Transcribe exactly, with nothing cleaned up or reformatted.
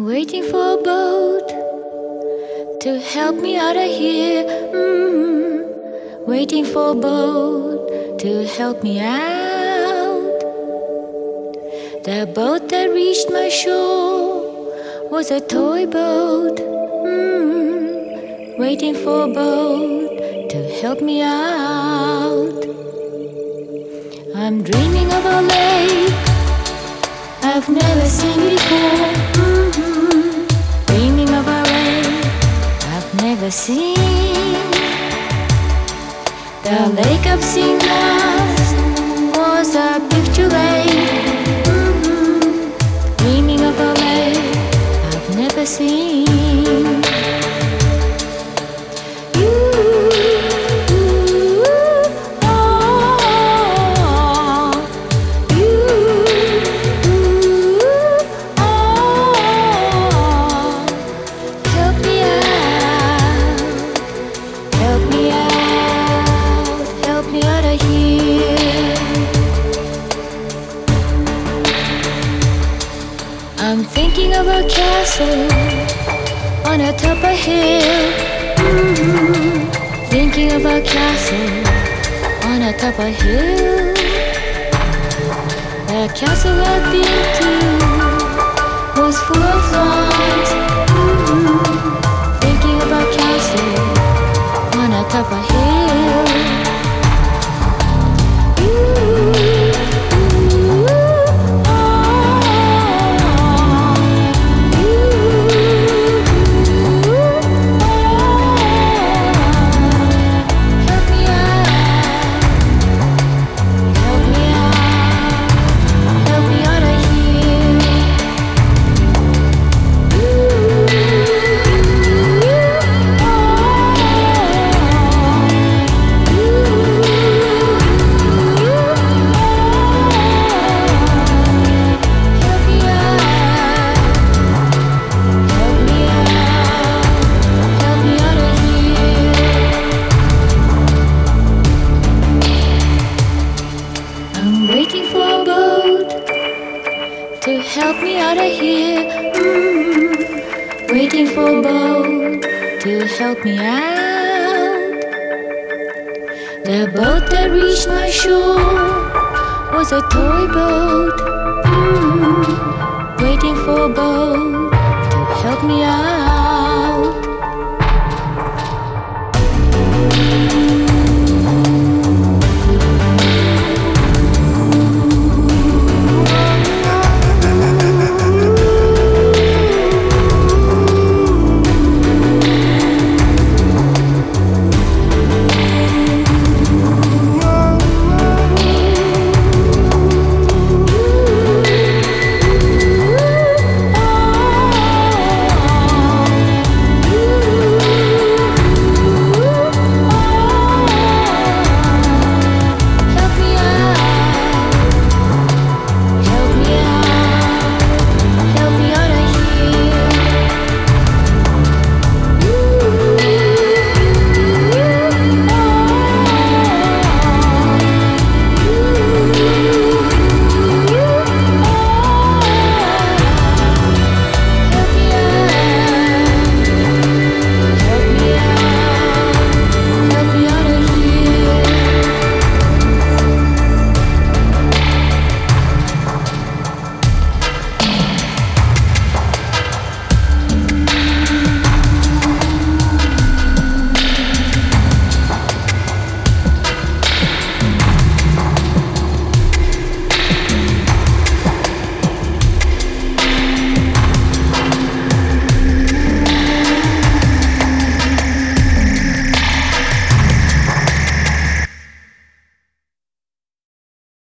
waiting for a boat to help me out of here. Mm-hmm. Waiting for a boat to help me out. The boat that reached my shore was a toy boat. Mm-hmm. Waiting for a boat to help me out. I'm dreaming of a lake I've never seen before. Mm-hmm. Dreaming of a lake I've never seen. The lake I've seen last was a picture lake. Mm-hmm. Dreaming of a lake I've never seen. I'm thinking of a castle on a top of a hill. Mm-hmm. Thinking of a castle on a top of a hill. The castle I've been to was full of flies. Mm-hmm. Thinking of a castle on a top of a hill. Waiting for a boat to help me out of here. Mm-hmm. Waiting for a boat to help me out. The boat that reached my shore was a toy boat. Mm-hmm. Waiting for a boat to help me out.